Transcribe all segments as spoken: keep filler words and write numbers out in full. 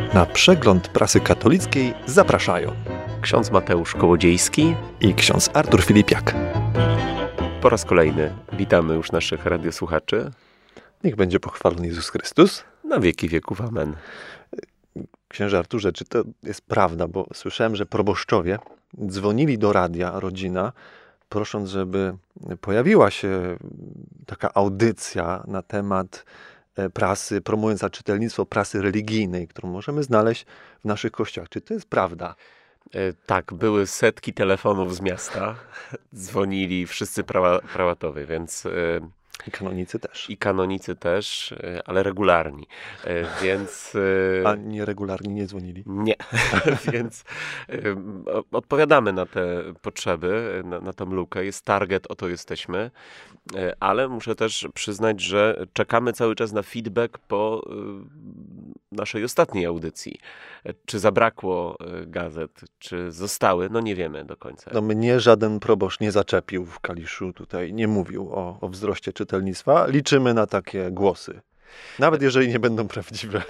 Na przegląd prasy katolickiej zapraszają ksiądz Mateusz Kołodziejski i ksiądz Artur Filipiak. Po raz kolejny witamy już naszych radiosłuchaczy. Niech będzie pochwalony Jezus Chrystus. Na wieki wieków, amen. Księże Arturze, czy to jest prawda? Bo słyszałem, że proboszczowie dzwonili do radia Rodzina, prosząc, żeby pojawiła się taka audycja na temat prasy, promująca czytelnictwo prasy religijnej, którą możemy znaleźć w naszych kościołach. Czy to jest prawda? Tak, były setki telefonów z miasta, dzwonili wszyscy prawa, prałatowie, więc... I kanonicy też. I kanonicy też, ale regularni, więc... A nieregularni nie dzwonili? Nie, więc odpowiadamy na te potrzeby, na, na tą lukę. Jest target, oto jesteśmy, ale muszę też przyznać, że czekamy cały czas na feedback po naszej ostatniej audycji. Czy zabrakło gazet, czy zostały, no nie wiemy do końca. No mnie żaden proboszcz nie zaczepił w Kaliszu tutaj, nie mówił o, o wzroście czytelnictwa. Liczymy na takie głosy. Nawet jeżeli nie będą prawdziwe.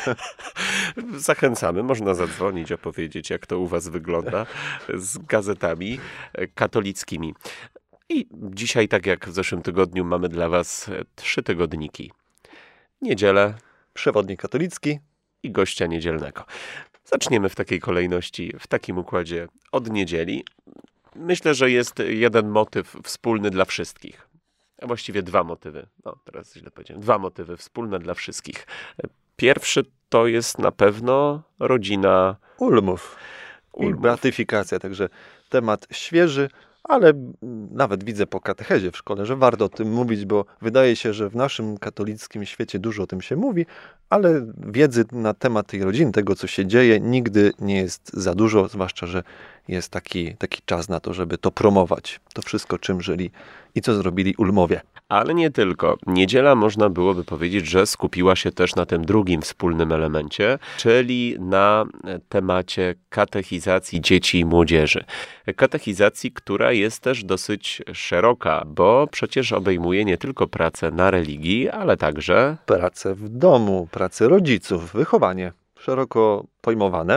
Zachęcamy, można zadzwonić, opowiedzieć, jak to u was wygląda z gazetami katolickimi. I dzisiaj, tak jak w zeszłym tygodniu, mamy dla was trzy tygodniki. Niedzielę, przewodnik katolicki i gościa niedzielnego. Zaczniemy w takiej kolejności, w takim układzie od niedzieli. Myślę, że jest jeden motyw wspólny dla wszystkich. A właściwie dwa motywy. No, teraz źle powiedziałem. Dwa motywy wspólne dla wszystkich. Pierwszy to jest na pewno rodzina Ulmów. Ulmów. I beatyfikacja. Także temat świeży, ale nawet widzę po katechezie w szkole, że warto o tym mówić, bo wydaje się, że w naszym katolickim świecie dużo o tym się mówi, ale wiedzy na temat tej rodziny, tego co się dzieje, nigdy nie jest za dużo, zwłaszcza, że jest taki, taki czas na to, żeby to promować. To wszystko, czym żyli i co zrobili Ulmowie. Ale nie tylko. Niedziela, można byłoby powiedzieć, że skupiła się też na tym drugim wspólnym elemencie, czyli na temacie katechizacji dzieci i młodzieży. Katechizacji, która jest też dosyć szeroka, bo przecież obejmuje nie tylko pracę na religii, ale także... pracę w domu, pracę rodziców, wychowanie szeroko pojmowane.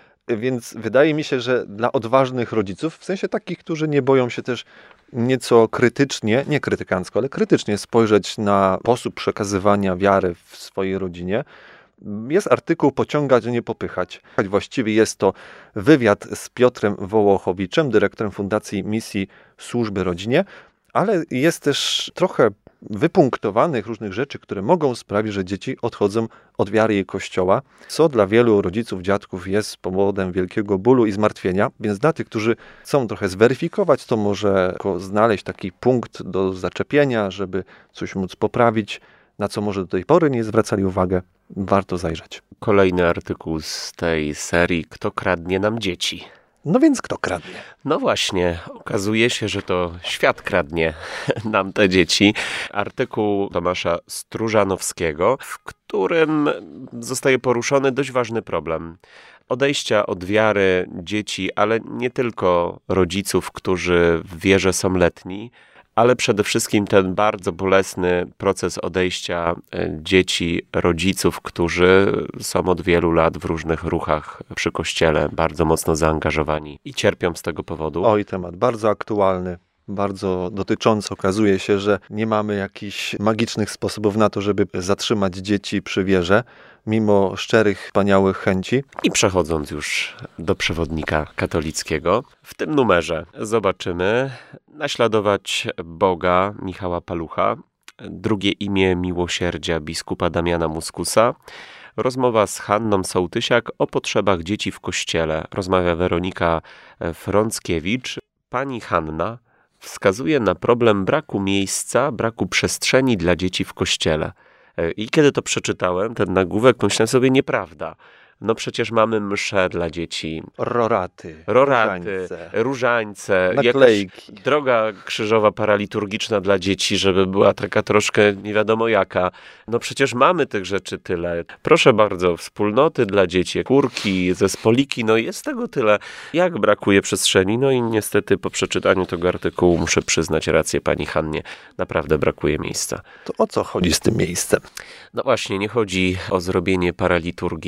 Więc wydaje mi się, że dla odważnych rodziców, w sensie takich, którzy nie boją się też nieco krytycznie, nie krytykancko, ale krytycznie spojrzeć na sposób przekazywania wiary w swojej rodzinie, jest artykuł Pociągać, nie popychać. Właściwie jest to wywiad z Piotrem Wołochowiczem, dyrektorem Fundacji Misji Służby Rodzinie, ale jest też trochę wypunktowanych różnych rzeczy, które mogą sprawić, że dzieci odchodzą od wiary i Kościoła, co dla wielu rodziców, dziadków jest powodem wielkiego bólu i zmartwienia, więc dla tych, którzy chcą trochę zweryfikować, to może znaleźć taki punkt do zaczepienia, żeby coś móc poprawić, na co może do tej pory nie zwracali uwagę, warto zajrzeć. Kolejny artykuł z tej serii Kto kradnie nam dzieci? No więc kto kradnie? No właśnie, okazuje się, że to świat kradnie nam te dzieci. Artykuł Tomasza Stróżanowskiego, w którym zostaje poruszony dość ważny problem odejścia od wiary dzieci, ale nie tylko rodziców, którzy w wierze są letni, ale przede wszystkim ten bardzo bolesny proces odejścia dzieci, rodziców, którzy są od wielu lat w różnych ruchach przy Kościele, bardzo mocno zaangażowani i cierpią z tego powodu. Oj, temat bardzo aktualny, bardzo dotyczący. Okazuje się, że nie mamy jakichś magicznych sposobów na to, żeby zatrzymać dzieci przy wierze, mimo szczerych, wspaniałych chęci. I przechodząc już do przewodnika katolickiego, w tym numerze zobaczymy Naśladować Boga Michała Palucha, drugie imię miłosierdzia biskupa Damiana Muskusa, rozmowa z Hanną Sołtysiak o potrzebach dzieci w Kościele. Rozmawia Weronika Frąckiewicz. Pani Hanna wskazuje na problem braku miejsca, braku przestrzeni dla dzieci w Kościele. I kiedy to przeczytałem, ten nagłówek, pomyślałem sobie, nieprawda. No przecież mamy msze dla dzieci. Roraty. Roraty, różańce, różańce naklejki. Droga krzyżowa paraliturgiczna dla dzieci, żeby była taka troszkę nie wiadomo jaka. No przecież mamy tych rzeczy tyle. Proszę bardzo, wspólnoty dla dzieci, kurki, zespoliki, no jest tego tyle. Jak brakuje przestrzeni? No i niestety po przeczytaniu tego artykułu muszę przyznać rację pani Hannie. Naprawdę brakuje miejsca. To o co chodzi z tym miejscem? No właśnie, nie chodzi o zrobienie paraliturgii,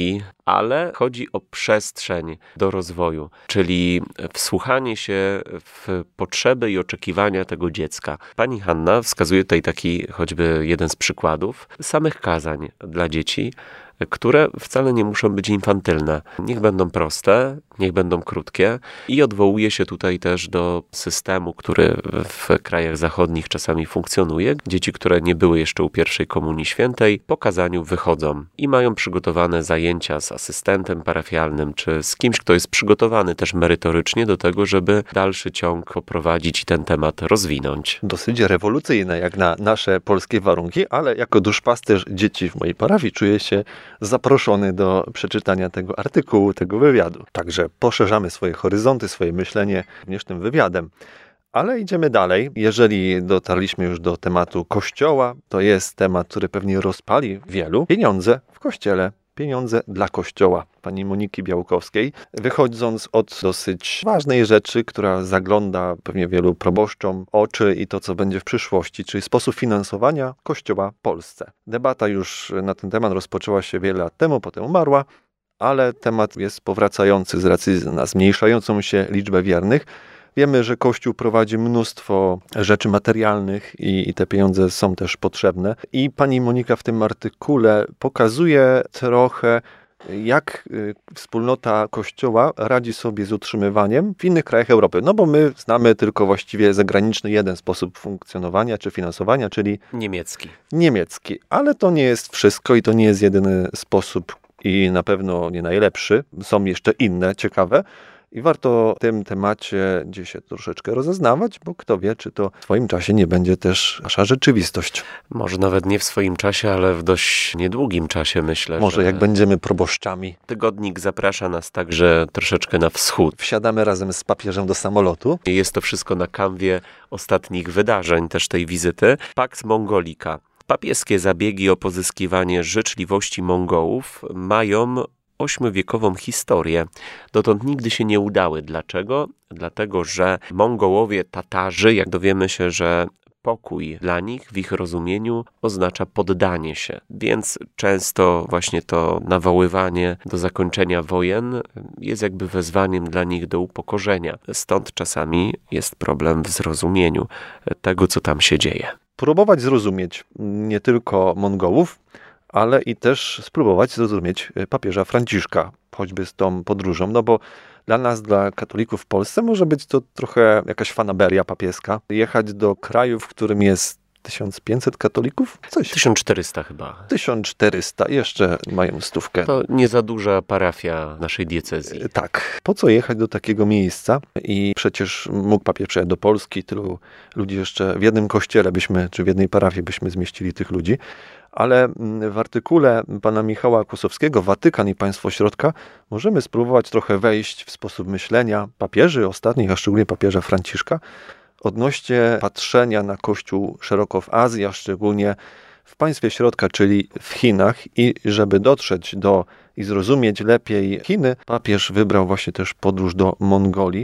ale chodzi o przestrzeń do rozwoju, czyli wsłuchanie się w potrzeby i oczekiwania tego dziecka. Pani Hanna wskazuje tutaj taki choćby jeden z przykładów samych kazań dla dzieci, które wcale nie muszą być infantylne. Niech będą proste, niech będą krótkie i odwołuje się tutaj też do systemu, który w krajach zachodnich czasami funkcjonuje. Dzieci, które nie były jeszcze u pierwszej komunii świętej, po kazaniu wychodzą i mają przygotowane zajęcia z asystentem parafialnym, czy z kimś, kto jest przygotowany też merytorycznie do tego, żeby dalszy ciąg poprowadzić i ten temat rozwinąć. Dosyć rewolucyjne jak na nasze polskie warunki, ale jako duszpasterz dzieci w mojej parafii czuję się zaproszony do przeczytania tego artykułu, tego wywiadu. Także poszerzamy swoje horyzonty, swoje myślenie również tym wywiadem. Ale idziemy dalej. Jeżeli dotarliśmy już do tematu Kościoła, to jest temat, który pewnie rozpali wielu. Pieniądze w Kościele. Pieniądze dla Kościoła pani Moniki Białkowskiej, wychodząc od dosyć ważnej rzeczy, która zagląda pewnie wielu proboszczom oczy i to, co będzie w przyszłości, czyli sposób finansowania Kościoła w Polsce. Debata już na ten temat rozpoczęła się wiele lat temu, potem umarła, ale temat jest powracający z racji na zmniejszającą się liczbę wiernych. Wiemy, że Kościół prowadzi mnóstwo rzeczy materialnych i, i te pieniądze są też potrzebne. I pani Monika w tym artykule pokazuje trochę, jak wspólnota Kościoła radzi sobie z utrzymywaniem w innych krajach Europy. No bo my znamy tylko właściwie zagraniczny jeden sposób funkcjonowania czy finansowania, czyli niemiecki. Niemiecki. Ale to nie jest wszystko i to nie jest jedyny sposób i na pewno nie najlepszy. Są jeszcze inne, ciekawe. I warto w tym temacie gdzieś się troszeczkę rozeznawać, bo kto wie, czy to w swoim czasie nie będzie też nasza rzeczywistość. Może nawet nie w swoim czasie, ale w dość niedługim czasie, myślę. Może że jak będziemy proboszczami. Tygodnik zaprasza nas także troszeczkę na wschód. Wsiadamy razem z papieżem do samolotu. Jest to wszystko na kanwie ostatnich wydarzeń, też tej wizyty. Pax Mongolica. Papieskie zabiegi o pozyskiwanie życzliwości Mongołów mają ośmiowiekową historię. Dotąd nigdy się nie udały. Dlaczego? Dlatego, że Mongołowie, Tatarzy, jak dowiemy się, że pokój dla nich w ich rozumieniu oznacza poddanie się. Więc często właśnie to nawoływanie do zakończenia wojen jest jakby wezwaniem dla nich do upokorzenia. Stąd czasami jest problem w zrozumieniu tego, co tam się dzieje. Próbować zrozumieć nie tylko Mongołów, ale i też spróbować zrozumieć papieża Franciszka, choćby z tą podróżą, no bo dla nas, dla katolików w Polsce może być to trochę jakaś fanaberia papieska. Jechać do kraju, w którym jest tysiąc pięćset katolików? Coś. tysiąc czterysta chyba. tysiąc czterysta, jeszcze mają stówkę. To nie za duża parafia naszej diecezji. Tak. Po co jechać do takiego miejsca? I przecież mógł papież przyjechać do Polski, tylu ludzi jeszcze w jednym kościele byśmy, czy w jednej parafii byśmy zmieścili tych ludzi. Ale w artykule pana Michała Kłosowskiego, Watykan i Państwo Środka, możemy spróbować trochę wejść w sposób myślenia papieży ostatnich, a szczególnie papieża Franciszka, odnośnie patrzenia na Kościół szeroko w Azji, a szczególnie w Państwie Środka, czyli w Chinach. I żeby dotrzeć do i zrozumieć lepiej Chiny, papież wybrał właśnie też podróż do Mongolii,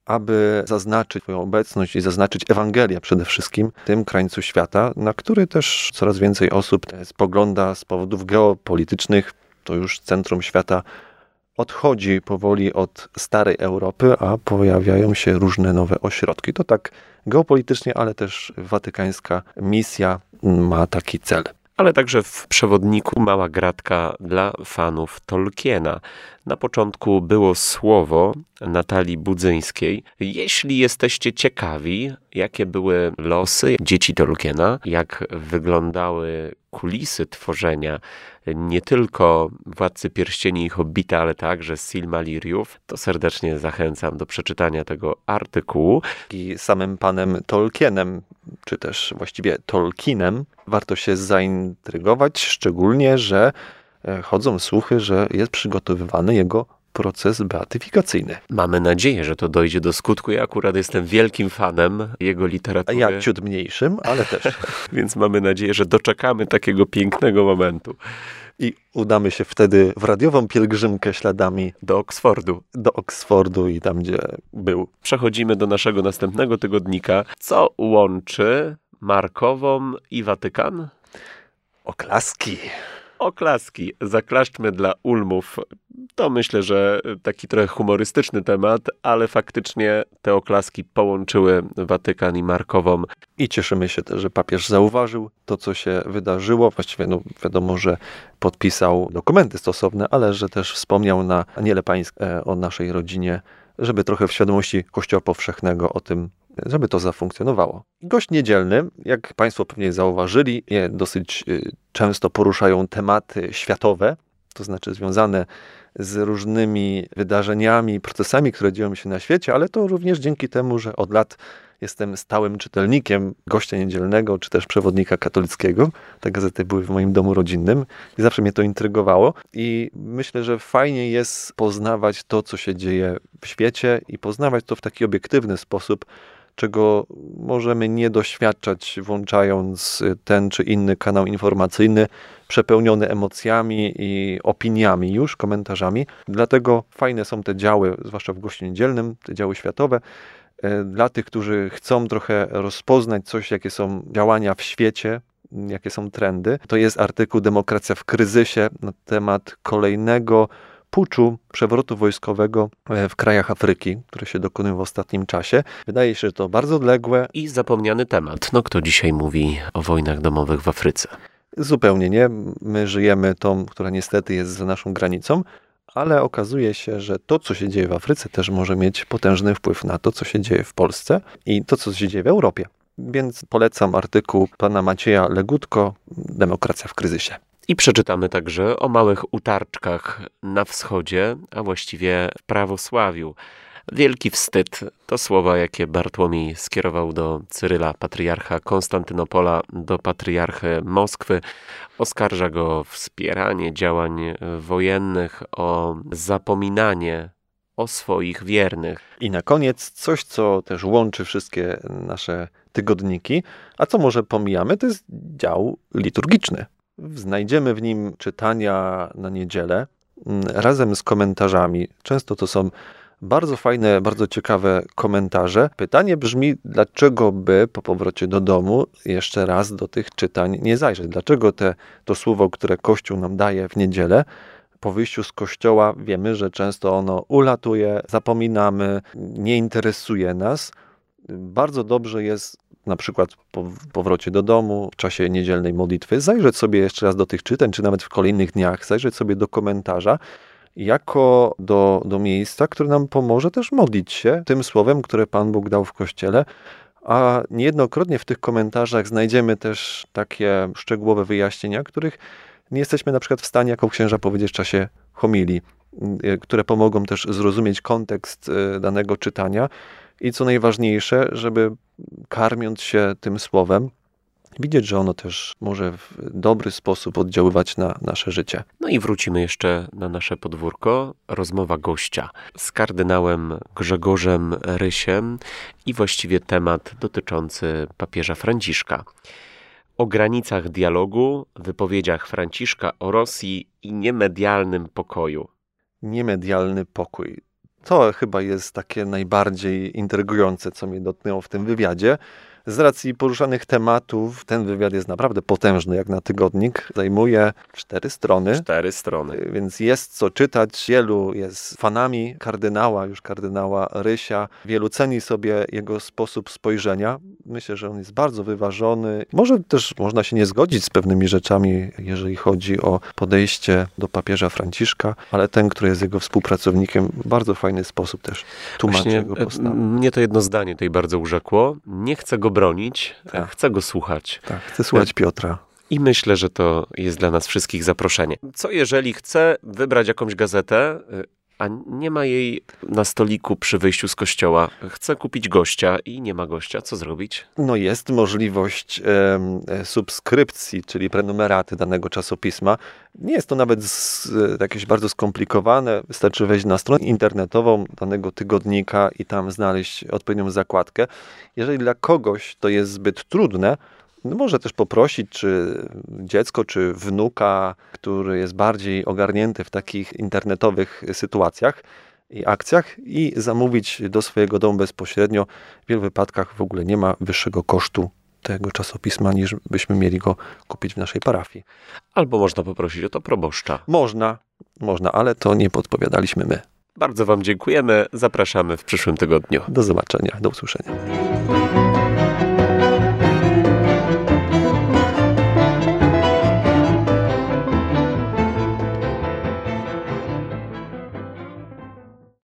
aby zaznaczyć swoją obecność i zaznaczyć Ewangelię przede wszystkim w tym krańcu świata, na który też coraz więcej osób spogląda z powodów geopolitycznych. To już centrum świata odchodzi powoli od starej Europy, a pojawiają się różne nowe ośrodki. To tak geopolitycznie, ale też watykańska misja ma taki cel. Ale także w przewodniku mała gratka dla fanów Tolkiena. Na początku było słowo Natalii Budzyńskiej. Jeśli jesteście ciekawi, jakie były losy dzieci Tolkiena, jak wyglądały kulisy tworzenia nie tylko Władcy Pierścieni i Hobbita, ale także Silmarillionów, to serdecznie zachęcam do przeczytania tego artykułu. I samym panem Tolkienem, czy też właściwie Tolkienem, warto się zaintrygować, szczególnie, że chodzą słuchy, że jest przygotowywany jego proces beatyfikacyjny. Mamy nadzieję, że to dojdzie do skutku. Ja akurat jestem wielkim fanem jego literatury. A ja ciut mniejszym, ale też. Więc mamy nadzieję, że doczekamy takiego pięknego momentu. I udamy się wtedy w radiową pielgrzymkę śladami do Oksfordu. Do Oksfordu i tam, gdzie był. Przechodzimy do naszego następnego tygodnika. Co łączy Markową i Watykan? Oklaski. Oklaski. Zaklaszczmy dla Ulmów. To myślę, że taki trochę humorystyczny temat, ale faktycznie te oklaski połączyły Watykan i Markową. I cieszymy się też, że papież zauważył to, co się wydarzyło. Właściwie no, wiadomo, że podpisał dokumenty stosowne, ale że też wspomniał na Aniele Pańskiej o naszej rodzinie, żeby trochę w świadomości Kościoła Powszechnego o tym, żeby to zafunkcjonowało. Gość niedzielny, jak Państwo pewnie zauważyli, dosyć często poruszają tematy światowe, to znaczy związane z różnymi wydarzeniami, procesami, które dzieją się na świecie, ale to również dzięki temu, że od lat jestem stałym czytelnikiem Gościa Niedzielnego, czy też Przewodnika Katolickiego. Te gazety były w moim domu rodzinnym i zawsze mnie to intrygowało. I myślę, że fajnie jest poznawać to, co się dzieje w świecie i poznawać to w taki obiektywny sposób, czego możemy nie doświadczać, włączając ten czy inny kanał informacyjny, przepełniony emocjami i opiniami już, komentarzami. Dlatego fajne są te działy, zwłaszcza w Gościu Niedzielnym, te działy światowe. Dla tych, którzy chcą trochę rozpoznać coś, jakie są działania w świecie, jakie są trendy, to jest artykuł Demokracja w kryzysie na temat kolejnego puczu, przewrotu wojskowego w krajach Afryki, które się dokonują w ostatnim czasie. Wydaje się, że to bardzo odległe. I zapomniany temat. No kto dzisiaj mówi o wojnach domowych w Afryce? Zupełnie nie. My żyjemy tą, która niestety jest za naszą granicą, ale okazuje się, że to, co się dzieje w Afryce, też może mieć potężny wpływ na to, co się dzieje w Polsce i to, co się dzieje w Europie. Więc polecam artykuł pana Macieja Legutko, Demokracja w kryzysie. I przeczytamy także o małych utarczkach na wschodzie, a właściwie w prawosławiu. Wielki wstyd to słowa, jakie Bartłomiej skierował do Cyryla, patriarcha Konstantynopola, do patriarchy Moskwy. Oskarża go o wspieranie działań wojennych, o zapominanie o swoich wiernych. I na koniec coś, co też łączy wszystkie nasze tygodniki, a co może pomijamy, to jest dział liturgiczny. Znajdziemy w nim czytania na niedzielę razem z komentarzami. Często to są bardzo fajne, bardzo ciekawe komentarze. Pytanie brzmi, dlaczego by po powrocie do domu jeszcze raz do tych czytań nie zajrzeć? Dlaczego te, to słowo, które Kościół nam daje w niedzielę, po wyjściu z kościoła wiemy, że często ono ulatuje, zapominamy, nie interesuje nas. Bardzo dobrze jest na przykład po powrocie do domu, w czasie niedzielnej modlitwy, zajrzeć sobie jeszcze raz do tych czytań, czy nawet w kolejnych dniach, zajrzeć sobie do komentarza, jako do, do miejsca, które nam pomoże też modlić się tym słowem, które Pan Bóg dał w Kościele. A niejednokrotnie w tych komentarzach znajdziemy też takie szczegółowe wyjaśnienia, których nie jesteśmy na przykład w stanie jako księża powiedzieć w czasie homilii, które pomogą też zrozumieć kontekst danego czytania i co najważniejsze, żeby karmiąc się tym słowem, widzieć, że ono też może w dobry sposób oddziaływać na nasze życie. No i wrócimy jeszcze na nasze podwórko. Rozmowa gościa z kardynałem Grzegorzem Rysiem i właściwie temat dotyczący papieża Franciszka. O granicach dialogu, wypowiedziach Franciszka o Rosji i niemedialnym pokoju. Niemedialny pokój. To chyba jest takie najbardziej intrygujące, co mnie dotknęło w tym wywiadzie. Z racji poruszanych tematów ten wywiad jest naprawdę potężny, jak na tygodnik. Zajmuje cztery strony. Cztery strony. Więc jest co czytać. Wielu jest fanami kardynała, już kardynała Rysia. Wielu ceni sobie jego sposób spojrzenia. Myślę, że on jest bardzo wyważony. Może też można się nie zgodzić z pewnymi rzeczami, jeżeli chodzi o podejście do papieża Franciszka, ale ten, który jest jego współpracownikiem, w bardzo fajny sposób też tłumaczy Właśnie, jego postawę. Mnie to jedno zdanie tutaj bardzo urzekło. Nie chcę go bronić, tak. chcę go słuchać. Tak, chcę słuchać Piotra. I myślę, że to jest dla nas wszystkich zaproszenie. Co jeżeli chcę wybrać jakąś gazetę, a nie ma jej na stoliku przy wyjściu z kościoła? Chcę kupić gościa i nie ma gościa. Co zrobić? No jest możliwość e, subskrypcji, czyli prenumeraty danego czasopisma. Nie jest to nawet z, jakieś bardzo skomplikowane. Wystarczy wejść na stronę internetową danego tygodnika i tam znaleźć odpowiednią zakładkę. Jeżeli dla kogoś to jest zbyt trudne, no może też poprosić, czy dziecko, czy wnuka, który jest bardziej ogarnięty w takich internetowych sytuacjach i akcjach i zamówić do swojego domu bezpośrednio. W wielu wypadkach w ogóle nie ma wyższego kosztu tego czasopisma, niż byśmy mieli go kupić w naszej parafii. Albo można poprosić o to proboszcza. Można, można, ale to nie podpowiadaliśmy my. Bardzo wam dziękujemy. Zapraszamy w przyszłym tygodniu. Do zobaczenia, do usłyszenia.